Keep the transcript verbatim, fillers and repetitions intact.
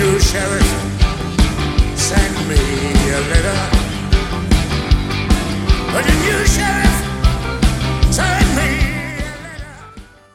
you, Sheriff, send me a letter? Wouldn't you, Sheriff?